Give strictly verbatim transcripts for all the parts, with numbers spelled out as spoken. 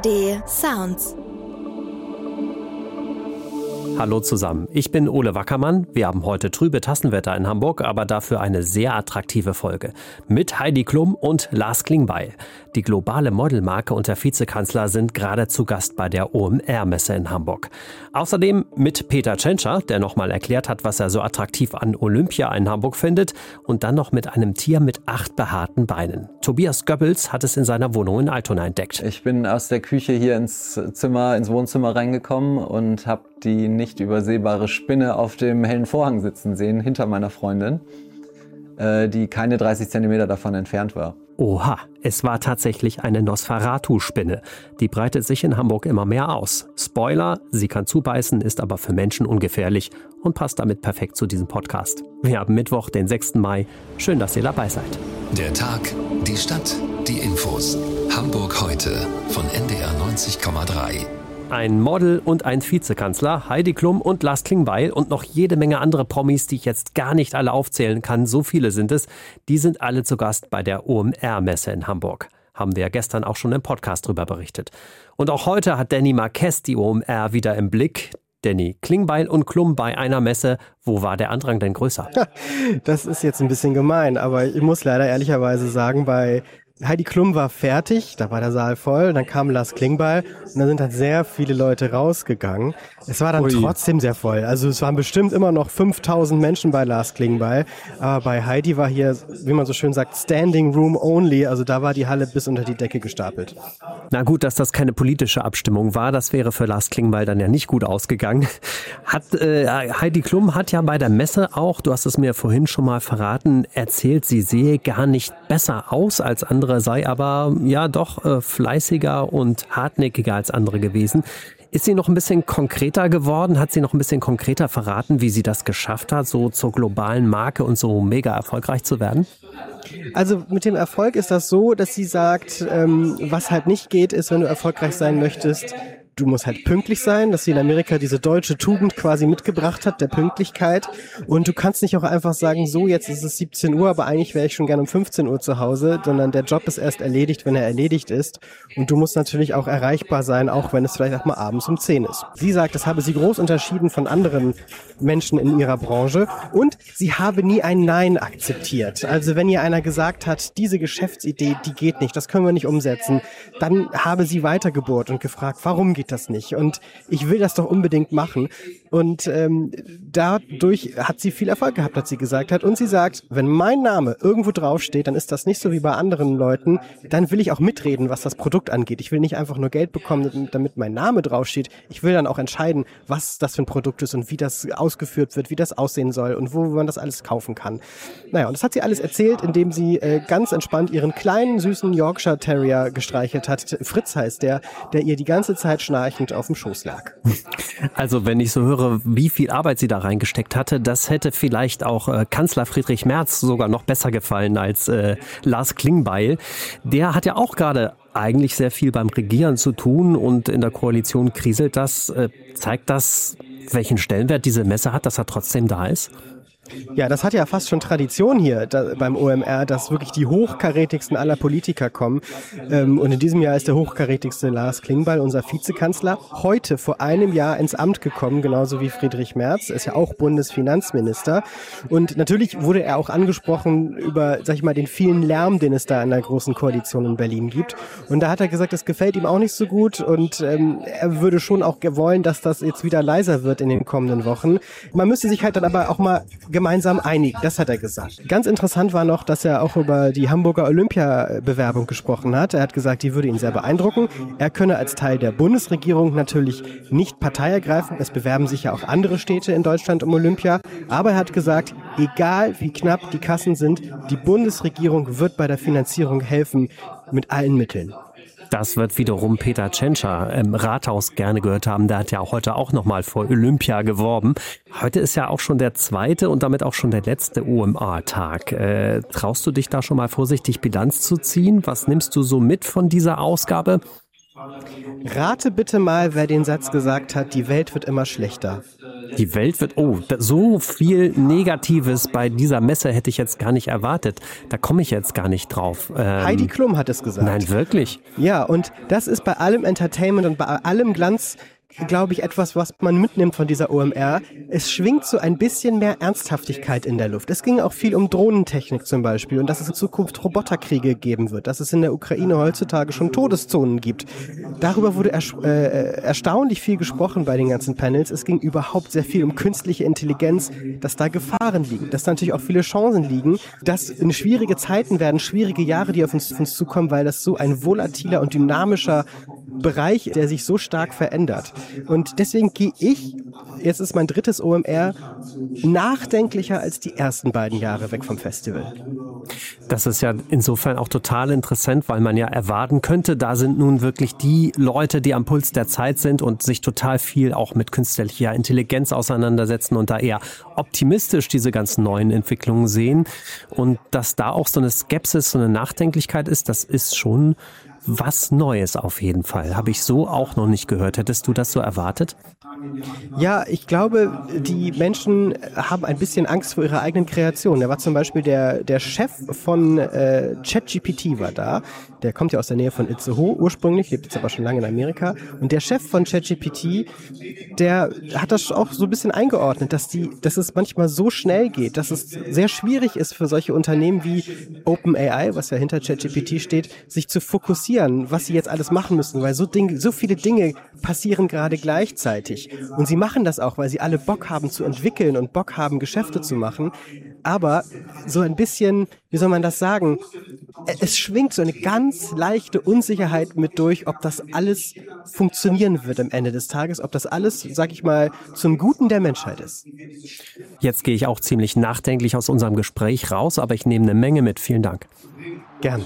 A R D Sounds. Hallo zusammen, ich bin Ole Wackermann. Wir haben heute trübe Tassenwetter in Hamburg, aber dafür eine sehr attraktive Folge. Mit Heidi Klum und Lars Klingbeil. Die globale Modelmarke und der Vizekanzler sind gerade zu Gast bei der O M R-Messe in Hamburg. Außerdem mit Peter Tschentscher, der nochmal erklärt hat, was er so attraktiv an Olympia in Hamburg findet. Und dann noch mit einem Tier mit acht behaarten Beinen. Tobias Goebbels hat es in seiner Wohnung in Altona entdeckt. Ich bin aus der Küche hier ins Zimmer, ins Wohnzimmer reingekommen und habe die nicht übersehbare Spinne auf dem hellen Vorhang sitzen sehen, hinter meiner Freundin, äh, die keine dreißig Zentimeter davon entfernt war. Oha, es war tatsächlich eine Nosferatu-Spinne. Die breitet sich in Hamburg immer mehr aus. Spoiler, sie kann zubeißen, ist aber für Menschen ungefährlich und passt damit perfekt zu diesem Podcast. Wir haben Mittwoch, den sechsten Mai. Schön, dass ihr dabei seid. Der Tag, die Stadt, die Infos. Hamburg heute von N D R neunzig Komma drei. Ein Model und ein Vizekanzler, Heidi Klum und Lars Klingbeil und noch jede Menge andere Promis, die ich jetzt gar nicht alle aufzählen kann, so viele sind es, die sind alle zu Gast bei der O M R-Messe in Hamburg. Haben wir ja gestern auch schon im Podcast drüber berichtet. Und auch heute hat Danny Marquez die O M R wieder im Blick. Danny, Klingbeil und Klum bei einer Messe, wo war der Andrang denn größer? Das ist jetzt ein bisschen gemein, aber ich muss leider ehrlicherweise sagen, bei Heidi Klum war fertig, da war der Saal voll, dann kam Lars Klingbeil und dann sind halt sehr viele Leute rausgegangen. Es war dann Ui. trotzdem sehr voll, also es waren bestimmt immer noch fünftausend Menschen bei Lars Klingbeil, aber bei Heidi war hier, wie man so schön sagt, Standing Room Only, also da war die Halle bis unter die Decke gestapelt. Na gut, dass das keine politische Abstimmung war, das wäre für Lars Klingbeil dann ja nicht gut ausgegangen. Hat äh, Heidi Klum hat ja bei der Messe auch, du hast es mir vorhin schon mal verraten, erzählt, sie sehe gar nicht besser aus als andere, sei aber ja doch äh, fleißiger und hartnäckiger als andere gewesen. Ist sie noch ein bisschen konkreter geworden? Hat sie noch ein bisschen konkreter verraten, wie sie das geschafft hat, so zur globalen Marke und so mega erfolgreich zu werden? Also mit dem Erfolg ist das so, dass sie sagt, ähm, was halt nicht geht, ist, wenn du erfolgreich sein möchtest, du musst halt pünktlich sein, dass sie in Amerika diese deutsche Tugend quasi mitgebracht hat, der Pünktlichkeit. Und du kannst nicht auch einfach sagen, so, jetzt ist es siebzehn Uhr, aber eigentlich wäre ich schon gerne um fünfzehn Uhr zu Hause, sondern der Job ist erst erledigt, wenn er erledigt ist. Und du musst natürlich auch erreichbar sein, auch wenn es vielleicht auch mal abends um zehn ist. Sie sagt, das habe sie groß unterschieden von anderen Menschen in ihrer Branche. Und sie habe nie ein Nein akzeptiert. Also wenn ihr einer gesagt hat, diese Geschäftsidee, die geht nicht, das können wir nicht umsetzen, dann habe sie weitergebohrt und gefragt, warum geht das nicht? Und ich will das doch unbedingt machen. Und ähm, dadurch hat sie viel Erfolg gehabt, hat sie gesagt hat. Und sie sagt, wenn mein Name irgendwo draufsteht, dann ist das nicht so wie bei anderen Leuten. Dann will ich auch mitreden, was das Produkt angeht. Ich will nicht einfach nur Geld bekommen, damit mein Name draufsteht. Ich will dann auch entscheiden, was das für ein Produkt ist und wie das ausgeführt wird, wie das aussehen soll und wo man das alles kaufen kann. Naja, und das hat sie alles erzählt, indem sie äh, ganz entspannt ihren kleinen, süßen Yorkshire Terrier gestreichelt hat. Fritz heißt der, der ihr die ganze Zeit schnarchend auf dem Schoß lag. Also wenn ich so höre, wie viel Arbeit sie da reingesteckt hatte, das hätte vielleicht auch äh, Kanzler Friedrich Merz sogar noch besser gefallen als äh, Lars Klingbeil. Der hat ja auch gerade eigentlich sehr viel beim Regieren zu tun und in der Koalition kriselt das. Äh, zeigt das, welchen Stellenwert diese Messe hat, dass er trotzdem da ist? Ja, das hat ja fast schon Tradition hier da, beim O M R, dass wirklich die hochkarätigsten aller Politiker kommen. Ähm, und in diesem Jahr ist der hochkarätigste Lars Klingbeil, unser Vizekanzler, heute vor einem Jahr ins Amt gekommen, genauso wie Friedrich Merz. Er ist ja auch Bundesfinanzminister. Und natürlich wurde er auch angesprochen über, sag ich mal, den vielen Lärm, den es da in der großen Koalition in Berlin gibt. Und da hat er gesagt, das gefällt ihm auch nicht so gut. Und ähm, er würde schon auch wollen, dass das jetzt wieder leiser wird in den kommenden Wochen. Man müsste sich halt dann aber auch mal gemeinsam einigen, das hat er gesagt. Ganz interessant war noch, dass er auch über die Hamburger Olympia-Bewerbung gesprochen hat. Er hat gesagt, die würde ihn sehr beeindrucken. Er könne als Teil der Bundesregierung natürlich nicht Partei ergreifen. Es bewerben sich ja auch andere Städte in Deutschland um Olympia. Aber er hat gesagt, egal wie knapp die Kassen sind, die Bundesregierung wird bei der Finanzierung helfen mit allen Mitteln. Das wird wiederum Peter Tschentscher im Rathaus gerne gehört haben. Der hat ja heute auch nochmal vor Olympia geworben. Heute ist ja auch schon der zweite und damit auch schon der letzte O M R-Tag. Äh, traust du dich da schon mal vorsichtig Bilanz zu ziehen? Was nimmst du so mit von dieser Ausgabe? Rate bitte mal, wer den Satz gesagt hat, die Welt wird immer schlechter. Die Welt wird, oh, so viel Negatives bei dieser Messe hätte ich jetzt gar nicht erwartet. Da komme ich jetzt gar nicht drauf. Ähm, Heidi Klum hat es gesagt. Nein, wirklich? Ja, und das ist bei allem Entertainment und bei allem Glanz, glaube ich, etwas, was man mitnimmt von dieser O M R. Es schwingt so ein bisschen mehr Ernsthaftigkeit in der Luft. Es ging auch viel um Drohnentechnik zum Beispiel und dass es in Zukunft Roboterkriege geben wird, dass es in der Ukraine heutzutage schon Todeszonen gibt. Darüber wurde ersch- äh, erstaunlich viel gesprochen bei den ganzen Panels. Es ging überhaupt sehr viel um künstliche Intelligenz, dass da Gefahren liegen, dass da natürlich auch viele Chancen liegen, dass in schwierige Zeiten werden, schwierige Jahre, die auf uns, auf uns zukommen, weil das so ein volatiler und dynamischer Bereich, der sich so stark verändert. Und deswegen gehe ich, jetzt ist mein drittes O M R, nachdenklicher als die ersten beiden Jahre weg vom Festival. Das ist ja insofern auch total interessant, weil man ja erwarten könnte, da sind nun wirklich die Leute, die am Puls der Zeit sind und sich total viel auch mit künstlicher Intelligenz auseinandersetzen und da eher optimistisch diese ganzen neuen Entwicklungen sehen. Und dass da auch so eine Skepsis, so eine Nachdenklichkeit ist, das ist schon was Neues auf jeden Fall. Habe ich so auch noch nicht gehört. Hättest du das so erwartet? Ja, ich glaube, die Menschen haben ein bisschen Angst vor ihrer eigenen Kreation. Da war zum Beispiel der, der Chef von äh, ChatGPT war da. Der kommt ja aus der Nähe von Itzehoe ursprünglich, lebt jetzt aber schon lange in Amerika. Und der Chef von ChatGPT, der hat das auch so ein bisschen eingeordnet, dass die, dass es manchmal so schnell geht, dass es sehr schwierig ist für solche Unternehmen wie OpenAI, was ja hinter ChatGPT steht, sich zu fokussieren, was sie jetzt alles machen müssen, weil so Dinge, so viele Dinge passieren gerade gleichzeitig. Und sie machen das auch, weil sie alle Bock haben zu entwickeln und Bock haben, Geschäfte zu machen. Aber so ein bisschen, wie soll man das sagen, es schwingt so eine ganz leichte Unsicherheit mit durch, ob das alles funktionieren wird am Ende des Tages, ob das alles, sag ich mal, zum Guten der Menschheit ist. Jetzt gehe ich auch ziemlich nachdenklich aus unserem Gespräch raus, aber ich nehme eine Menge mit. Vielen Dank. Gern.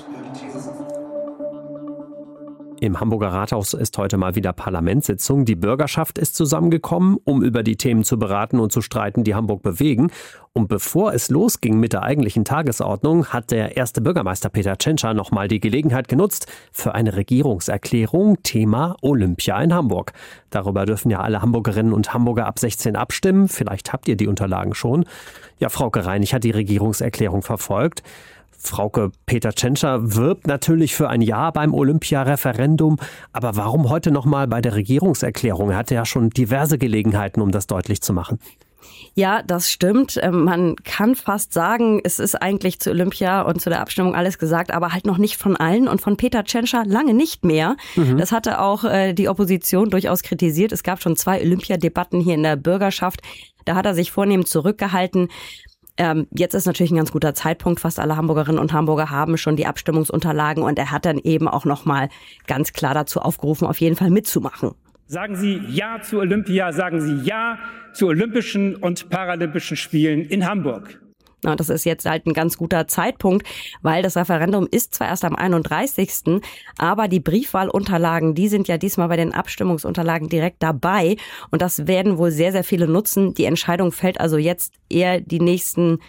Im Hamburger Rathaus ist heute mal wieder Parlamentssitzung. Die Bürgerschaft ist zusammengekommen, um über die Themen zu beraten und zu streiten, die Hamburg bewegen. Und bevor es losging mit der eigentlichen Tagesordnung, hat der erste Bürgermeister Peter Tschentscher nochmal die Gelegenheit genutzt für eine Regierungserklärung, Thema Olympia in Hamburg. Darüber dürfen ja alle Hamburgerinnen und Hamburger ab sechzehn abstimmen. Vielleicht habt ihr die Unterlagen schon. Ja, Frauke Reinig hat die Regierungserklärung verfolgt. Frauke, Peter Tschentscher wirbt natürlich für ein Ja beim Olympia-Referendum. Aber warum heute nochmal bei der Regierungserklärung? Er hatte ja schon diverse Gelegenheiten, um das deutlich zu machen. Ja, das stimmt. Man kann fast sagen, es ist eigentlich zu Olympia und zu der Abstimmung alles gesagt, aber halt noch nicht von allen und von Peter Tschentscher lange nicht mehr. Mhm. Das hatte auch die Opposition durchaus kritisiert. Es gab schon zwei Olympiadebatten hier in der Bürgerschaft. Da hat er sich vornehmend zurückgehalten. Ähm, jetzt ist natürlich ein ganz guter Zeitpunkt. Fast alle Hamburgerinnen und Hamburger haben schon die Abstimmungsunterlagen und er hat dann eben auch nochmal ganz klar dazu aufgerufen, auf jeden Fall mitzumachen. Sagen Sie Ja zu Olympia, sagen Sie Ja zu Olympischen und Paralympischen Spielen in Hamburg. Na, das ist jetzt halt ein ganz guter Zeitpunkt, weil das Referendum ist zwar erst am einunddreißigsten aber die Briefwahlunterlagen, die sind ja diesmal bei den Abstimmungsunterlagen direkt dabei und das werden wohl sehr, sehr viele nutzen. Die Entscheidung fällt also jetzt eher die nächsten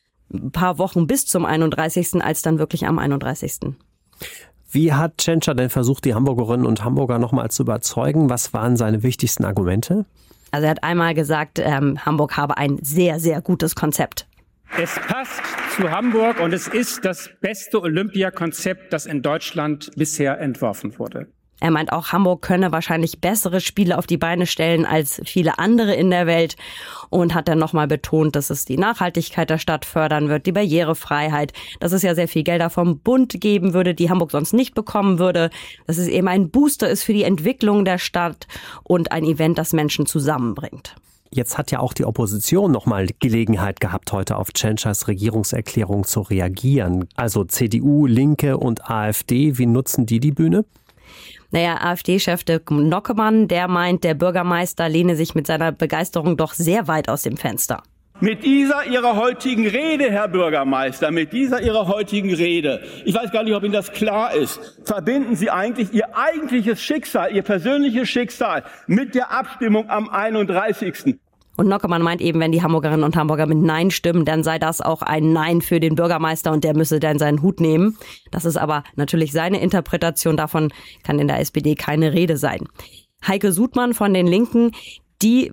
paar Wochen bis zum einunddreißigsten als dann wirklich am einunddreißigsten Wie hat Tschentscher denn versucht, die Hamburgerinnen und Hamburger nochmal zu überzeugen? Was waren seine wichtigsten Argumente? Also er hat einmal gesagt, ähm, Hamburg habe ein sehr, sehr gutes Konzept. Es passt zu Hamburg und es ist das beste Olympiakonzept, das in Deutschland bisher entworfen wurde. Er meint auch, Hamburg könne wahrscheinlich bessere Spiele auf die Beine stellen als viele andere in der Welt und hat dann nochmal betont, dass es die Nachhaltigkeit der Stadt fördern wird, die Barrierefreiheit, dass es ja sehr viel Gelder vom Bund geben würde, die Hamburg sonst nicht bekommen würde, dass es eben ein Booster ist für die Entwicklung der Stadt und ein Event, das Menschen zusammenbringt. Jetzt hat ja auch die Opposition nochmal Gelegenheit gehabt, heute auf Tschentschers Regierungserklärung zu reagieren. Also C D U, Linke und AfD, wie nutzen die die Bühne? Naja, AfD-Chef Dirk Nockemann, der meint, der Bürgermeister lehne sich mit seiner Begeisterung doch sehr weit aus dem Fenster. Mit dieser Ihrer heutigen Rede, Herr Bürgermeister, mit dieser Ihrer heutigen Rede, ich weiß gar nicht, ob Ihnen das klar ist, verbinden Sie eigentlich Ihr eigentliches Schicksal, Ihr persönliches Schicksal mit der Abstimmung am einunddreißigsten Und Nockemann meint eben, wenn die Hamburgerinnen und Hamburger mit Nein stimmen, dann sei das auch ein Nein für den Bürgermeister und der müsse dann seinen Hut nehmen. Das ist aber natürlich seine Interpretation, davon kann in der S P D keine Rede sein. Heike Sudmann von den Linken, die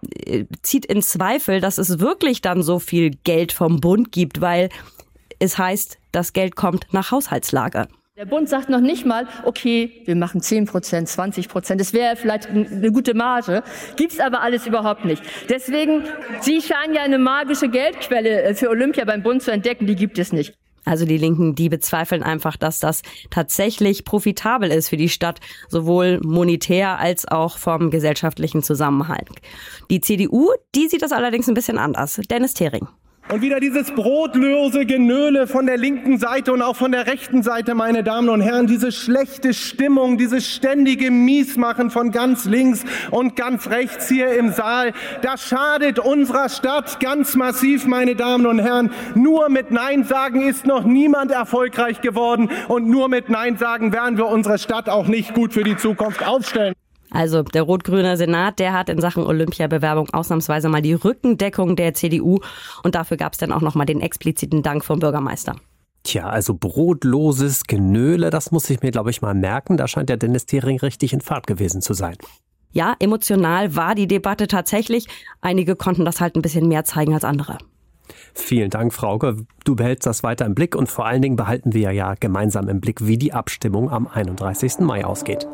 zieht in Zweifel, dass es wirklich dann so viel Geld vom Bund gibt, weil es heißt, das Geld kommt nach Haushaltslage. Der Bund sagt noch nicht mal, okay, wir machen zehn Prozent, zwanzig Prozent. Das wäre vielleicht eine gute Marge. Gibt's aber alles überhaupt nicht. Deswegen, Sie scheinen ja eine magische Geldquelle für Olympia beim Bund zu entdecken. Die gibt es nicht. Also die Linken, die bezweifeln einfach, dass das tatsächlich profitabel ist für die Stadt, sowohl monetär als auch vom gesellschaftlichen Zusammenhalt. Die C D U, die sieht das allerdings ein bisschen anders. Dennis Thering. Und wieder dieses brotlose Genöle von der linken Seite und auch von der rechten Seite, meine Damen und Herren, diese schlechte Stimmung, dieses ständige Miesmachen von ganz links und ganz rechts hier im Saal, das schadet unserer Stadt ganz massiv, meine Damen und Herren. Nur mit Nein sagen ist noch niemand erfolgreich geworden und nur mit Nein sagen werden wir unsere Stadt auch nicht gut für die Zukunft aufstellen. Also der rot-grüne Senat, der hat in Sachen Olympiabewerbung ausnahmsweise mal die Rückendeckung der C D U und dafür gab es dann auch nochmal den expliziten Dank vom Bürgermeister. Tja, also brotloses Genöle, das muss ich mir, glaube ich, mal merken. Da scheint der Dennis Thering richtig in Fahrt gewesen zu sein. Ja, emotional war die Debatte tatsächlich. Einige konnten das halt ein bisschen mehr zeigen als andere. Vielen Dank, Frauke. Du behältst das weiter im Blick und vor allen Dingen behalten wir ja gemeinsam im Blick, wie die Abstimmung am einunddreißigsten Mai ausgeht.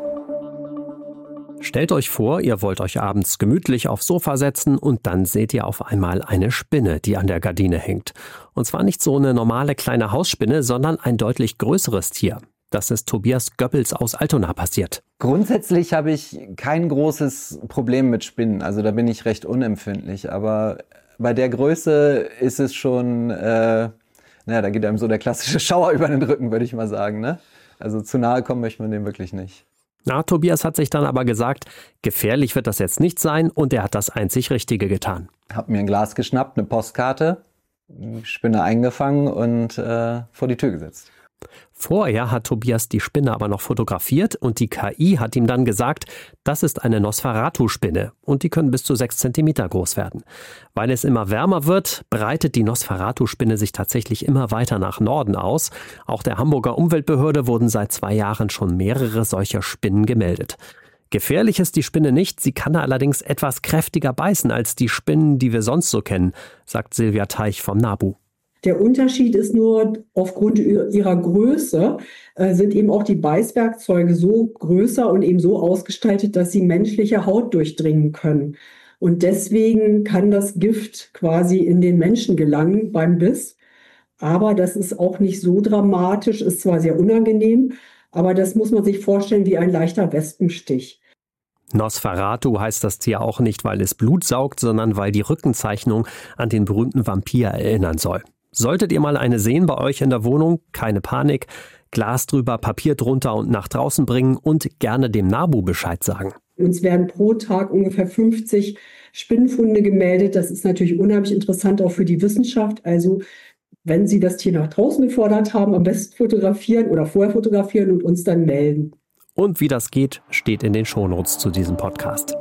Stellt euch vor, ihr wollt euch abends gemütlich aufs Sofa setzen und dann seht ihr auf einmal eine Spinne, die an der Gardine hängt. Und zwar nicht so eine normale kleine Hausspinne, sondern ein deutlich größeres Tier. Das ist Tobias Goebbels aus Altona passiert. Grundsätzlich habe ich kein großes Problem mit Spinnen, also da bin ich recht unempfindlich. Aber bei der Größe ist es schon, äh, naja, da geht einem so der klassische Schauer über den Rücken, würde ich mal sagen, ne? Also zu nahe kommen möchte man dem wirklich nicht. Na, Tobias hat sich dann aber gesagt, gefährlich wird das jetzt nicht sein und er hat das einzig Richtige getan. Hab mir ein Glas geschnappt, eine Postkarte, die Spinne eingefangen und äh, vor die Tür gesetzt. Vorher hat Tobias die Spinne aber noch fotografiert und die K I hat ihm dann gesagt, das ist eine Nosferatu-Spinne und die können bis zu sechs Zentimeter groß werden. Weil es immer wärmer wird, breitet die Nosferatu-Spinne sich tatsächlich immer weiter nach Norden aus. Auch der Hamburger Umweltbehörde wurden seit zwei Jahren schon mehrere solcher Spinnen gemeldet. Gefährlich ist die Spinne nicht, sie kann allerdings etwas kräftiger beißen als die Spinnen, die wir sonst so kennen, sagt Silvia Teich vom NABU. Der Unterschied ist nur, aufgrund ihrer Größe äh, sind eben auch die Beißwerkzeuge so größer und eben so ausgestaltet, dass sie menschliche Haut durchdringen können. Und deswegen kann das Gift quasi in den Menschen gelangen beim Biss. Aber das ist auch nicht so dramatisch, ist zwar sehr unangenehm, aber das muss man sich vorstellen wie ein leichter Wespenstich. Nosferatu heißt das Tier auch nicht, weil es Blut saugt, sondern weil die Rückenzeichnung an den berühmten Vampir erinnern soll. Solltet ihr mal eine sehen bei euch in der Wohnung, keine Panik, Glas drüber, Papier drunter und nach draußen bringen und gerne dem NABU Bescheid sagen. Uns werden pro Tag ungefähr fünfzig Spinnenfunde gemeldet. Das ist natürlich unheimlich interessant auch für die Wissenschaft. Also wenn Sie das Tier nach draußen gefordert haben, am besten fotografieren oder vorher fotografieren und uns dann melden. Und wie das geht, steht in den Shownotes zu diesem Podcast.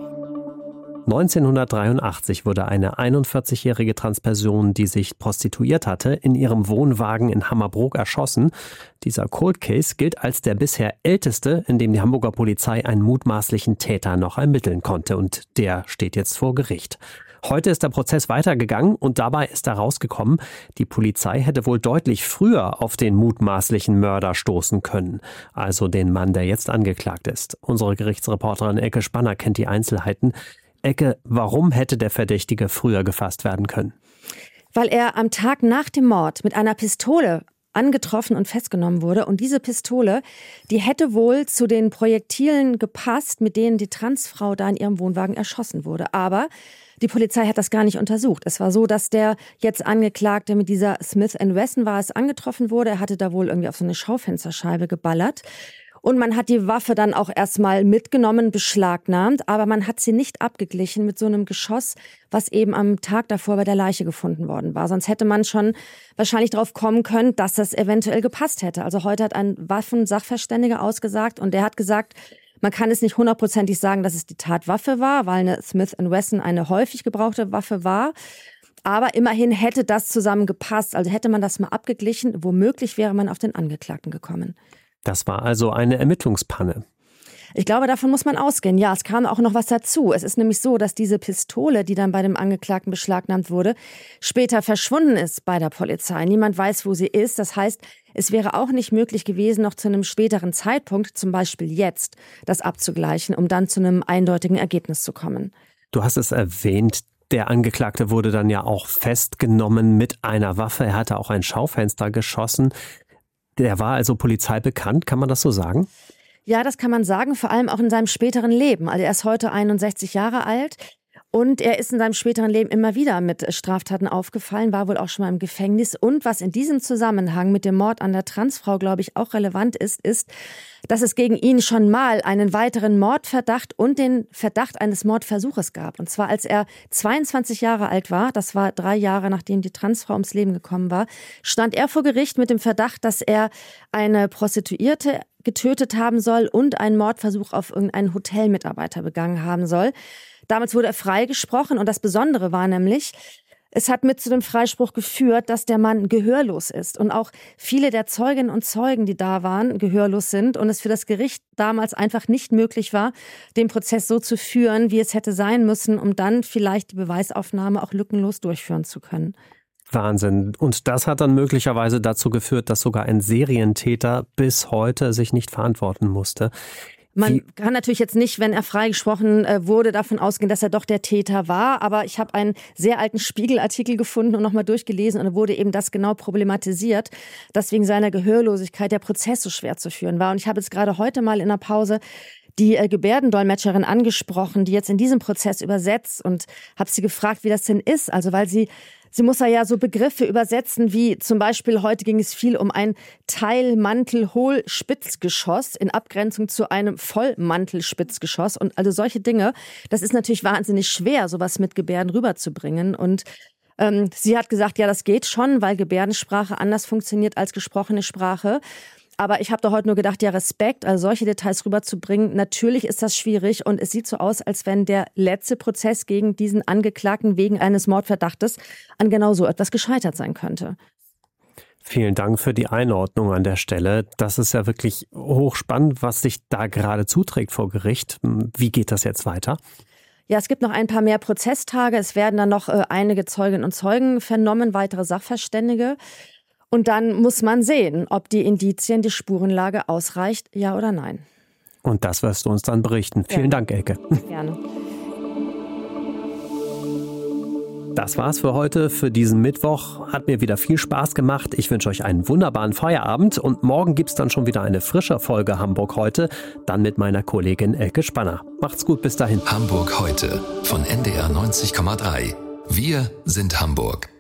neunzehnhundertdreiundachtzig wurde eine einundvierzigjährige Transperson, die sich prostituiert hatte, in ihrem Wohnwagen in Hammerbrook erschossen. Dieser Cold Case gilt als der bisher älteste, in dem die Hamburger Polizei einen mutmaßlichen Täter noch ermitteln konnte. Und der steht jetzt vor Gericht. Heute ist der Prozess weitergegangen und dabei ist herausgekommen, die Polizei hätte wohl deutlich früher auf den mutmaßlichen Mörder stoßen können. Also den Mann, der jetzt angeklagt ist. Unsere Gerichtsreporterin Elke Spanner kennt die Einzelheiten. Elke, warum hätte der Verdächtige früher gefasst werden können? Weil er am Tag nach dem Mord mit einer Pistole angetroffen und festgenommen wurde. Und diese Pistole, die hätte wohl zu den Projektilen gepasst, mit denen die Transfrau da in ihrem Wohnwagen erschossen wurde. Aber die Polizei hat das gar nicht untersucht. Es war so, dass der jetzt Angeklagte mit dieser Smith and Wesson war es angetroffen wurde. Er hatte da wohl irgendwie auf so eine Schaufensterscheibe geballert. Und man hat die Waffe dann auch erstmal mitgenommen, beschlagnahmt, aber man hat sie nicht abgeglichen mit so einem Geschoss, was eben am Tag davor bei der Leiche gefunden worden war. Sonst hätte man schon wahrscheinlich drauf kommen können, dass das eventuell gepasst hätte. Also heute hat ein Waffensachverständiger ausgesagt und der hat gesagt, man kann es nicht hundertprozentig sagen, dass es die Tatwaffe war, weil eine Smith and Wesson eine häufig gebrauchte Waffe war. Aber immerhin hätte das zusammengepasst. Also hätte man das mal abgeglichen, womöglich wäre man auf den Angeklagten gekommen. Das war also eine Ermittlungspanne. Ich glaube, davon muss man ausgehen. Ja, es kam auch noch was dazu. Es ist nämlich so, dass diese Pistole, die dann bei dem Angeklagten beschlagnahmt wurde, später verschwunden ist bei der Polizei. Niemand weiß, wo sie ist. Das heißt, es wäre auch nicht möglich gewesen, noch zu einem späteren Zeitpunkt, zum Beispiel jetzt, das abzugleichen, um dann zu einem eindeutigen Ergebnis zu kommen. Du hast es erwähnt, der Angeklagte wurde dann ja auch festgenommen mit einer Waffe. Er hatte auch ein Schaufenster geschossen. Der war also polizeibekannt, kann man das so sagen? Ja, das kann man sagen, vor allem auch in seinem späteren Leben. Also er ist heute einundsechzig Jahre alt. Und er ist in seinem späteren Leben immer wieder mit Straftaten aufgefallen, war wohl auch schon mal im Gefängnis. Und was in diesem Zusammenhang mit dem Mord an der Transfrau, glaube ich, auch relevant ist, ist, dass es gegen ihn schon mal einen weiteren Mordverdacht und den Verdacht eines Mordversuches gab. Und zwar als er zweiundzwanzig Jahre alt war, das war drei Jahre nachdem die Transfrau ums Leben gekommen war, stand er vor Gericht mit dem Verdacht, dass er eine Prostituierte getötet haben soll und einen Mordversuch auf irgendeinen Hotelmitarbeiter begangen haben soll. Damals wurde er freigesprochen und das Besondere war nämlich, es hat mit zu dem Freispruch geführt, dass der Mann gehörlos ist und auch viele der Zeuginnen und Zeugen, die da waren, gehörlos sind und es für das Gericht damals einfach nicht möglich war, den Prozess so zu führen, wie es hätte sein müssen, um dann vielleicht die Beweisaufnahme auch lückenlos durchführen zu können. Wahnsinn. Und das hat dann möglicherweise dazu geführt, dass sogar ein Serientäter bis heute sich nicht verantworten musste. Man Wie? kann natürlich jetzt nicht, wenn er freigesprochen äh, wurde, davon ausgehen, dass er doch der Täter war. Aber ich habe einen sehr alten Spiegelartikel gefunden und nochmal durchgelesen und da wurde eben das genau problematisiert, dass wegen seiner Gehörlosigkeit der Prozess so schwer zu führen war. Und ich habe jetzt gerade heute mal in der Pause die äh, Gebärdendolmetscherin angesprochen, die jetzt in diesem Prozess übersetzt und habe sie gefragt, wie das denn ist. Also weil sie Sie muss ja so Begriffe übersetzen wie zum Beispiel, heute ging es viel um ein Teilmantel-Hohl-Spitzgeschoss in Abgrenzung zu einem Vollmantel-Spitzgeschoss und also solche Dinge. Das ist natürlich wahnsinnig schwer, sowas mit Gebärden rüberzubringen und ähm, sie hat gesagt, ja, das geht schon, weil Gebärdensprache anders funktioniert als gesprochene Sprache. Aber ich habe da heute nur gedacht, ja, Respekt, also solche Details rüberzubringen. Natürlich ist das schwierig und es sieht so aus, als wenn der letzte Prozess gegen diesen Angeklagten wegen eines Mordverdachtes an genau so etwas gescheitert sein könnte. Vielen Dank für die Einordnung an der Stelle. Das ist ja wirklich hochspannend, was sich da gerade zuträgt vor Gericht. Wie geht das jetzt weiter? Ja, es gibt noch ein paar mehr Prozesstage. Es werden dann noch äh, einige Zeuginnen und Zeugen vernommen, weitere Sachverständige. Und dann muss man sehen, ob die Indizien, die Spurenlage ausreicht, ja oder nein. Und das wirst du uns dann berichten. Vielen ja. Dank, Elke. Gerne. Das war's für heute, für diesen Mittwoch. Hat mir wieder viel Spaß gemacht. Ich wünsche euch einen wunderbaren Feierabend. Und morgen gibt's dann schon wieder eine frische Folge Hamburg heute. Dann mit meiner Kollegin Elke Spanner. Macht's gut, bis dahin. Hamburg heute von N D R neunzig Komma drei. Wir sind Hamburg.